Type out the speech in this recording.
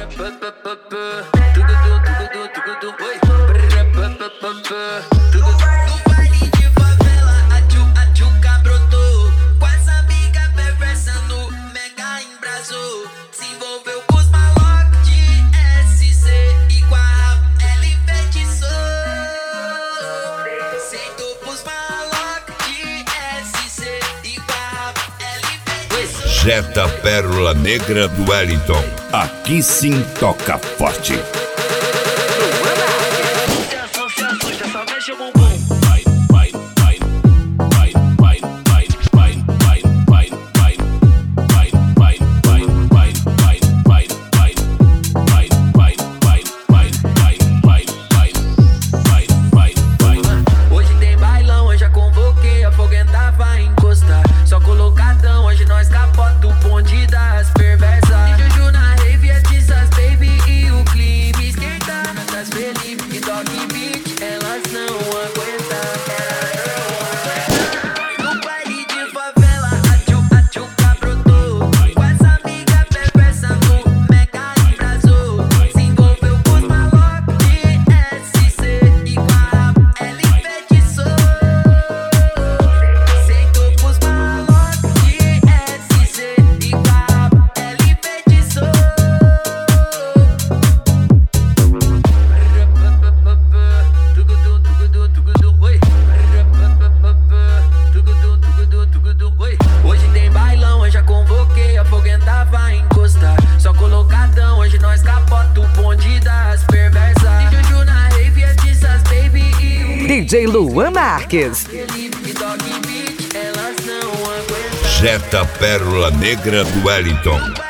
Jetta Pérola Negra do Wellington. Aqui sim toca forte. Hoje tem bailão, eu já convoquei, a foguenta vai encostar. Só colocadão, hoje nós capota o bonde das perversas. E Juju na rave, é Tissas, baby, e o clima esquenta. Das Felipe e Dog Beat, elas não aguentam. No baile de favela, a tchuca brotou. Com essa amiga perversa no mega embrasou. Se envolveu com os malocos de SC e com a rap ela enfeitiçou. Sentou pros malocos de SC e com a rap ela enfeitiçou. Hoje tem bailão, eu já convoquei, a foguenta vai encostar. Só colocadão, hoje nós capota o bonde das perversas. E Juju na rave, é Tissas, baby, e o DJ Luan Marques. Felipe e Dog Beat, elas não aguentam. Jetta Pérola Negra do Wellington.